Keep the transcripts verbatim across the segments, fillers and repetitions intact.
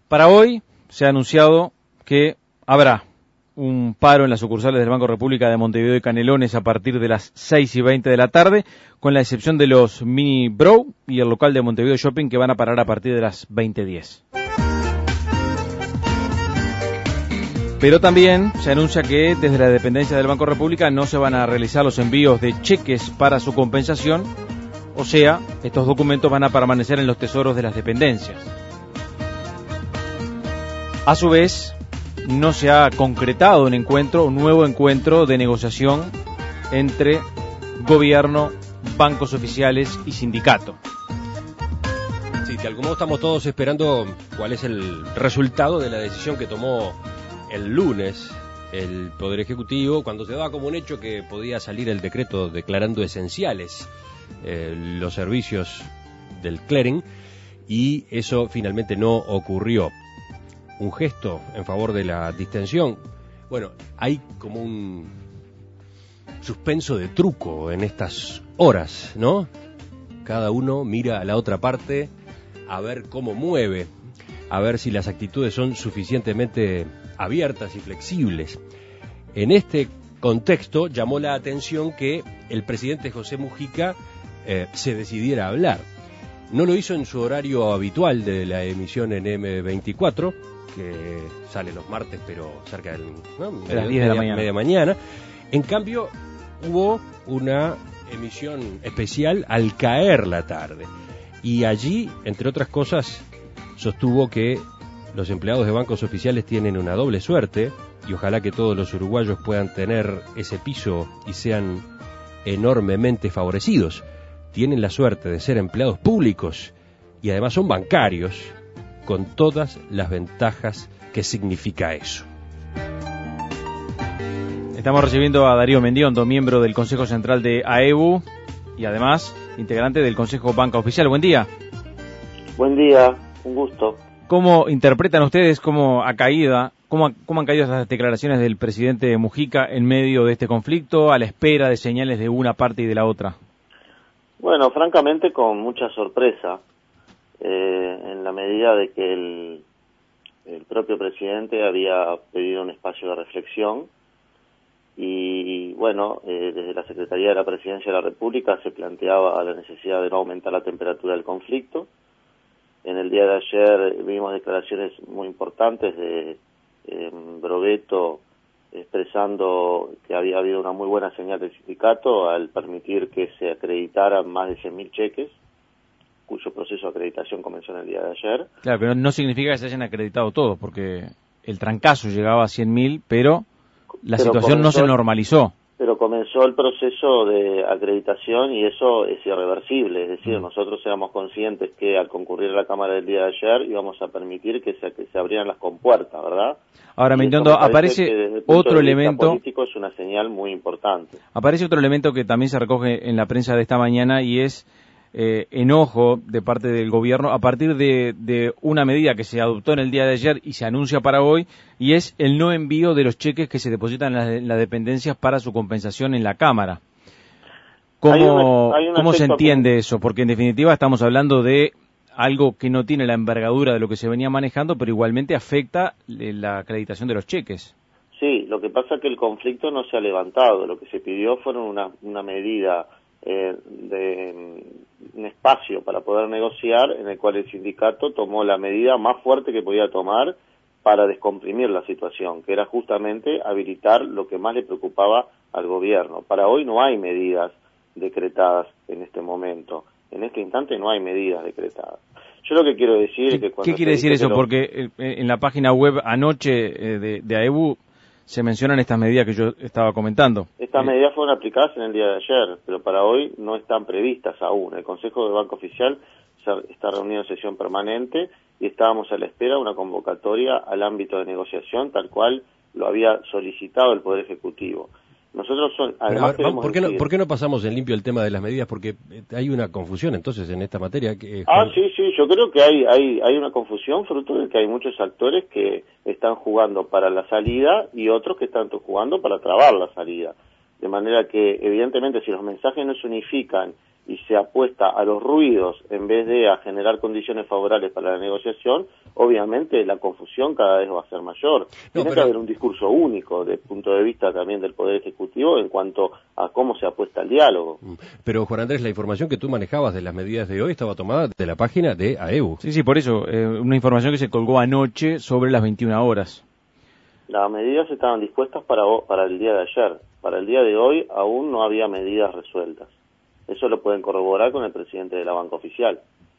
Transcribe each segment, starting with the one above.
Para hoy se ha anunciado que habrá un paro en las sucursales del Banco República de Montevideo y Canelones a partir de las seis y veinte de la tarde, con la excepción de los Mini Bro y el local de Montevideo Shopping, que van a parar a partir de las veinte diez. Pero también se anuncia que desde la dependencia del Banco República no se van a realizar los envíos de cheques para su compensación, o sea, estos documentos van a permanecer en los tesoros de las dependencias. A su vez, no se ha concretado un encuentro, un nuevo encuentro de negociación entre gobierno, bancos oficiales y sindicato. Sí, de algún modo estamos todos esperando cuál es el resultado de la decisión que tomó el lunes el Poder Ejecutivo, cuando se daba como un hecho que podía salir el decreto declarando esenciales eh, los servicios del clearing, y eso finalmente no ocurrió. Un gesto en favor de la distensión. Bueno, hay como un suspenso de truco en estas horas, ¿no? Cada uno mira a la otra parte a ver cómo mueve, a ver si las actitudes son suficientemente abiertas y flexibles. En este contexto llamó la atención que el presidente José Mujica eh, se decidiera a hablar. No lo hizo en su horario habitual de la emisión en eme veinticuatro, que sale los martes, pero cerca del ¿no? de las diez de la mañana. media mañana. En cambio, hubo una emisión especial al caer la tarde. Y allí, entre otras cosas, sostuvo que los empleados de bancos oficiales tienen una doble suerte, y ojalá que todos los uruguayos puedan tener ese piso y sean enormemente favorecidos. Tienen la suerte de ser empleados públicos y además son bancarios, con todas las ventajas que significa eso. Estamos recibiendo a Darío Mendiondo, miembro del Consejo Central de AEBU y además integrante del Consejo Banca Oficial. Buen día. Buen día, un gusto. ¿Cómo interpretan ustedes cómo ha caído, cómo, cómo han caído estas declaraciones del presidente Mujica en medio de este conflicto, a la espera de señales de una parte y de la otra? Bueno, francamente con mucha sorpresa. Eh, en la medida de que el, el propio presidente había pedido un espacio de reflexión y, bueno, eh, desde la Secretaría de la Presidencia de la República se planteaba la necesidad de no aumentar la temperatura del conflicto. En el día de ayer vimos declaraciones muy importantes de eh, Brogueto expresando que había habido una muy buena señal del sindicato al permitir que se acreditaran más de cien mil cheques, cuyo proceso de acreditación comenzó en el día de ayer. Claro, pero no significa que se hayan acreditado todos, porque el trancazo llegaba a cien mil, pero la pero situación comenzó, no se normalizó. Pero comenzó el proceso de acreditación y eso es irreversible, es decir, mm. nosotros éramos conscientes que al concurrir a la Cámara del día de ayer íbamos a permitir que se, que se abrieran las compuertas, ¿verdad? Ahora, Mendiondo, aparece otro elemento, político es una señal muy importante. Aparece otro elemento que también se recoge en la prensa de esta mañana y es Eh, enojo de parte del gobierno a partir de, de una medida que se adoptó en el día de ayer y se anuncia para hoy, y es el no envío de los cheques que se depositan en las, en las dependencias para su compensación en la Cámara. ¿Cómo, hay una, hay ¿cómo se entiende que... eso? Porque en definitiva estamos hablando de algo que no tiene la envergadura de lo que se venía manejando, pero igualmente afecta la acreditación de los cheques. Sí, lo que pasa es que el conflicto no se ha levantado, lo que se pidió fueron una, una medida eh, de un espacio para poder negociar, en el cual el sindicato tomó la medida más fuerte que podía tomar para descomprimir la situación, que era justamente habilitar lo que más le preocupaba al gobierno. Para hoy no hay medidas decretadas en este momento, en este instante no hay medidas decretadas. Yo lo que quiero decir ¿Qué, es que cuando ¿qué quiere decir eso? lo... Porque en la página web anoche de, de AEBU se mencionan estas medidas que yo estaba comentando. Estas eh. medidas fueron aplicadas en el día de ayer, pero para hoy no están previstas aún. El Consejo de Banco Oficial está reunido en sesión permanente y estábamos a la espera de una convocatoria al ámbito de negociación, tal cual lo había solicitado el Poder Ejecutivo. Nosotros son, además, ver, ¿por, qué no, ¿por qué no pasamos en limpio el tema de las medidas? Porque hay una confusión entonces en esta materia. Que, eh, ah, sí, sí, yo creo que hay, hay, hay una confusión fruto de que hay muchos actores que están jugando para la salida y otros que están jugando para trabar la salida. De manera que, evidentemente, si los mensajes no se unifican y se apuesta a los ruidos en vez de a generar condiciones favorables para la negociación, obviamente la confusión cada vez va a ser mayor. No, Tiene pero... que haber un discurso único desde el punto de vista también del Poder Ejecutivo en cuanto a cómo se apuesta al diálogo. Pero, Juan Andrés, la información que tú manejabas de las medidas de hoy estaba tomada de la página de A E B U. Sí, sí, por eso, eh, una información que se colgó anoche sobre las veintiuna horas. Las medidas estaban dispuestas para, para el día de ayer. Para el día de hoy aún no había medidas resueltas. Eso lo pueden corroborar con el presidente de la banca oficial.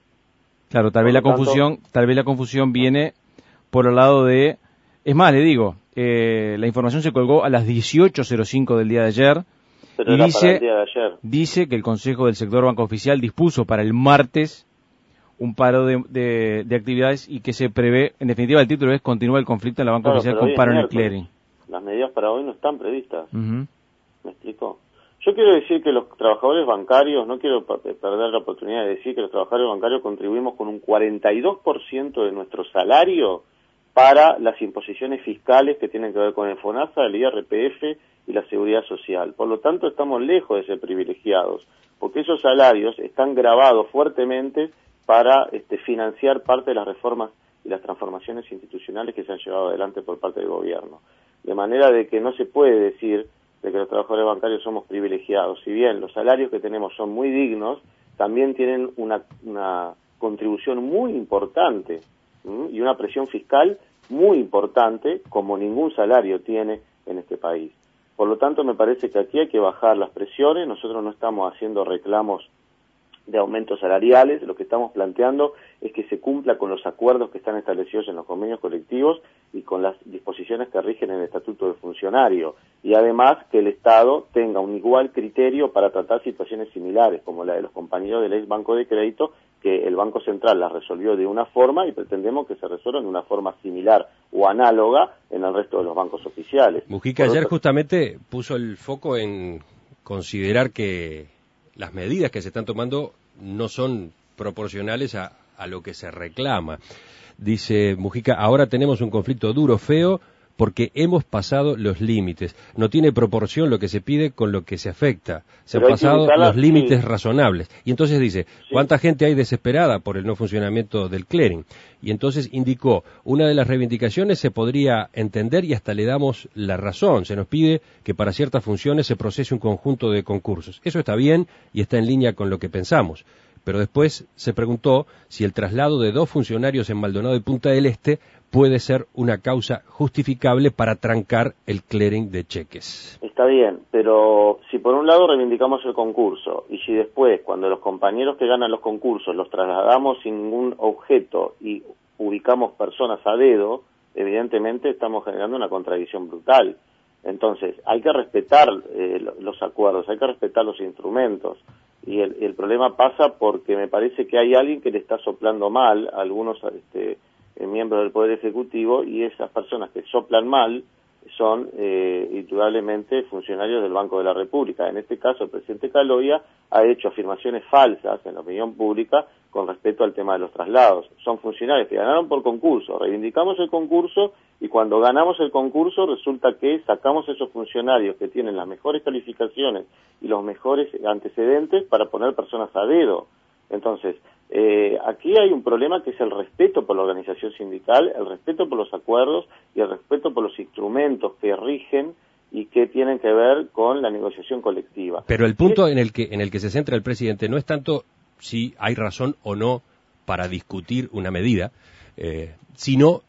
Claro, tal vez la confusión, tanto, tal vez la confusión viene por el lado de, es más, le digo, eh, la información se colgó a las dieciocho cero cinco del día de ayer. Pero y era dice, para el día de ayer. Dice que el Consejo del Sector Banca Oficial dispuso para el martes un paro de, de, de actividades y que se prevé, en definitiva el título es continúa el conflicto en la banca claro, oficial con paro en el clearing. Las medidas para hoy no están previstas. Uh-huh. ¿Me explico? Yo quiero decir que los trabajadores bancarios, no quiero perder la oportunidad de decir que los trabajadores bancarios contribuimos con un cuarenta y dos por ciento de nuestro salario para las imposiciones fiscales que tienen que ver con el FONASA, el I R P F y la Seguridad Social. Por lo tanto, estamos lejos de ser privilegiados, porque esos salarios están gravados fuertemente para este, financiar parte de las reformas y las transformaciones institucionales que se han llevado adelante por parte del gobierno. De manera de que no se puede decir de que los trabajadores bancarios somos privilegiados. Si bien los salarios que tenemos son muy dignos, también tienen una, una contribución muy importante ¿m? y una presión fiscal muy importante, como ningún salario tiene en este país. Por lo tanto, me parece que aquí hay que bajar las presiones. Nosotros no estamos haciendo reclamos de aumentos salariales, lo que estamos planteando es que se cumpla con los acuerdos que están establecidos en los convenios colectivos y con las disposiciones que rigen en el Estatuto del Funcionario, y además que el Estado tenga un igual criterio para tratar situaciones similares, como la de los compañeros del ex Banco de Crédito, que el Banco Central las resolvió de una forma y pretendemos que se resuelvan de una forma similar o análoga en el resto de los bancos oficiales. Mujica ayer otro... justamente puso el foco en considerar que las medidas que se están tomando no son proporcionales a, a lo que se reclama. Dice Mujica, ahora tenemos un conflicto duro, feo, porque hemos pasado los límites. No tiene proporción lo que se pide con lo que se afecta. Se Pero han pasado los límites sí. razonables. Y entonces dice, sí. ¿cuánta gente hay desesperada por el no funcionamiento del clearing? Y entonces indicó, una de las reivindicaciones se podría entender y hasta le damos la razón. Se nos pide que para ciertas funciones se procese un conjunto de concursos. Eso está bien y está en línea con lo que pensamos. Pero después se preguntó si el traslado de dos funcionarios en Maldonado y Punta del Este puede ser una causa justificable para trancar el clearing de cheques. Está bien, pero si por un lado reivindicamos el concurso y si después, cuando los compañeros que ganan los concursos los trasladamos sin ningún objeto y ubicamos personas a dedo, evidentemente estamos generando una contradicción brutal. Entonces, hay que respetar eh, los acuerdos, hay que respetar los instrumentos. Y el, el problema pasa porque me parece que hay alguien que le está soplando mal a algunos este, eh, miembros del Poder Ejecutivo, y esas personas que soplan mal son eh, indudablemente funcionarios del Banco de la República. En este caso, el presidente Caloia ha hecho afirmaciones falsas en la opinión pública con respecto al tema de los traslados. Son funcionarios que ganaron por concurso, reivindicamos el concurso, y cuando ganamos el concurso resulta que sacamos esos funcionarios que tienen las mejores calificaciones y los mejores antecedentes para poner personas a dedo. Entonces, eh, aquí hay un problema que es el respeto por la organización sindical, el respeto por los acuerdos y el respeto por los instrumentos que rigen y que tienen que ver con la negociación colectiva. Pero el punto en el que en el que se centra el presidente no es tanto si hay razón o no para discutir una medida, eh, sino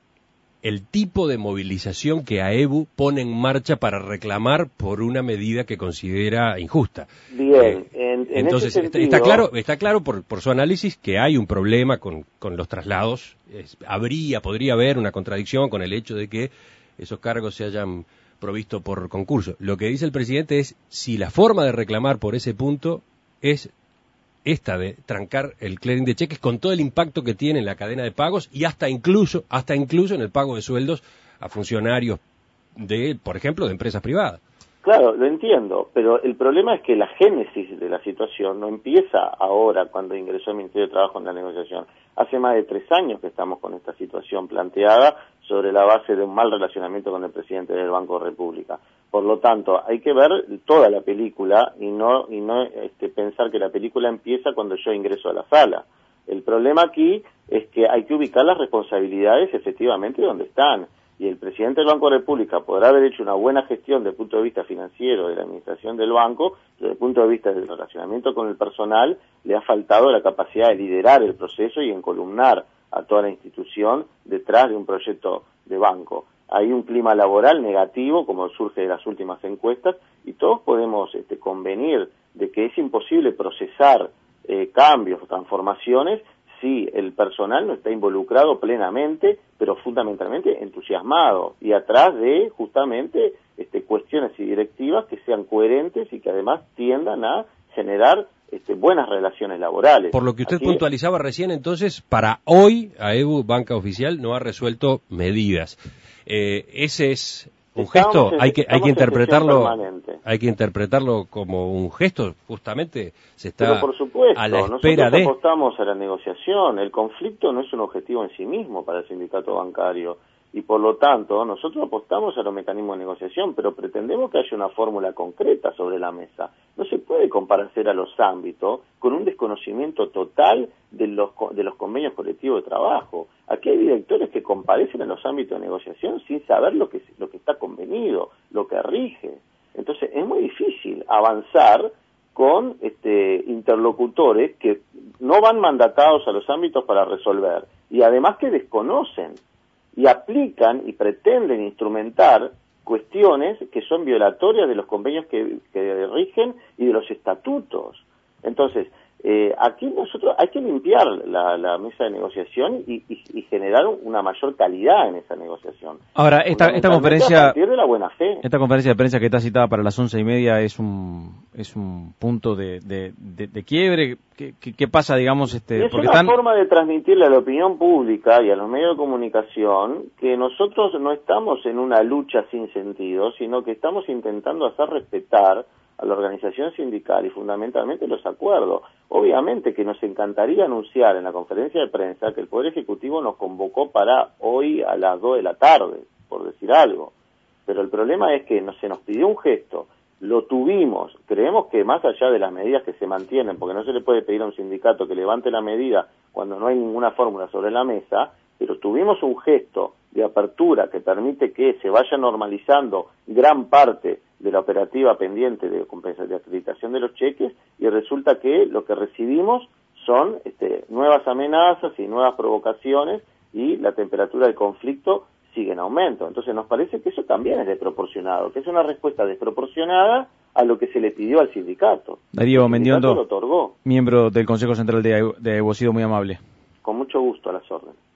el tipo de movilización que A E B U pone en marcha para reclamar por una medida que considera injusta. Bien, eh, en, en entonces ese sentido... está claro, está claro por, por su análisis que hay un problema con, con los traslados. Es, habría, podría haber una contradicción con el hecho de que esos cargos se hayan provisto por concurso. Lo que dice el presidente es si la forma de reclamar por ese punto es esta de trancar el clearing de cheques con todo el impacto que tiene en la cadena de pagos y hasta incluso hasta incluso en el pago de sueldos a funcionarios de, por ejemplo, de empresas privadas. Claro, lo entiendo, pero el problema es que la génesis de la situación no empieza ahora cuando ingresó el Ministerio de Trabajo en la negociación. Hace más de tres años que estamos con esta situación planteada sobre la base de un mal relacionamiento con el presidente del Banco República. Por lo tanto, hay que ver toda la película y no, y no este, pensar que la película empieza cuando yo ingreso a la sala. El problema aquí es que hay que ubicar las responsabilidades efectivamente donde están. Y el presidente del Banco República podrá haber hecho una buena gestión desde el punto de vista financiero de la administración del banco, pero desde el punto de vista del relacionamiento con el personal le ha faltado la capacidad de liderar el proceso y encolumnar a toda la institución detrás de un proyecto de banco. Hay un clima laboral negativo, como surge de las últimas encuestas, y todos podemos este, convenir de que es imposible procesar eh, cambios o transformaciones si el personal no está involucrado plenamente, pero fundamentalmente entusiasmado, y atrás de justamente este, cuestiones y directivas que sean coherentes y que además tiendan a generar este, buenas relaciones laborales. Por lo que usted Aquí, puntualizaba recién, entonces, para hoy, AEBU, Banca Oficial, no ha resuelto medidas. Eh, ese es un gesto, en, hay que hay que interpretarlo hay que interpretarlo como un gesto, justamente se está Pero por supuesto, a la espera nosotros de apostamos a la negociación. El conflicto no es un objetivo en sí mismo para el sindicato bancario y por lo tanto nosotros apostamos a los mecanismos de negociación, pero pretendemos que haya una fórmula concreta sobre la mesa. No se puede comparar a los ámbitos con un desconocimiento total de los de los convenios colectivos de trabajo. Aquí hay directores que comparecen en los ámbitos de negociación sin saber lo que lo que está convenido, lo que rige. Entonces es muy difícil avanzar con este, interlocutores que no van mandatados a los ámbitos para resolver y además que desconocen y aplican y pretenden instrumentar cuestiones que son violatorias de los convenios que, que rigen y de los estatutos. Entonces, eh, aquí nosotros hay que limpiar la, la mesa de negociación y, y, y generar una mayor calidad en esa negociación. Ahora, esta, esta conferencia, a partir de la buena fe. Esta conferencia de prensa que está citada para las once y media es un es un punto de, de, de, de quiebre. ¿Qué, qué, qué pasa, digamos, este? Es porque una están... forma de transmitirle a la opinión pública y a los medios de comunicación que nosotros no estamos en una lucha sin sentido, sino que estamos intentando hacer respetar a la organización sindical y fundamentalmente los acuerdos. Obviamente que nos encantaría anunciar en la conferencia de prensa que el Poder Ejecutivo nos convocó para hoy a las dos de la tarde, por decir algo. Pero el problema es que no, se nos pidió un gesto, lo tuvimos, creemos que más allá de las medidas que se mantienen, porque no se le puede pedir a un sindicato que levante la medida cuando no hay ninguna fórmula sobre la mesa, pero tuvimos un gesto de apertura que permite que se vaya normalizando gran parte de la operativa pendiente de, de acreditación de los cheques y resulta que lo que recibimos son este, nuevas amenazas y nuevas provocaciones y la temperatura del conflicto sigue en aumento. Entonces nos parece que eso también es desproporcionado, que es una respuesta desproporcionada a lo que se le pidió al sindicato. Darío Mendiondo, lo otorgó. Miembro del Consejo Central de AEBU, muy amable. Con mucho gusto, a las órdenes.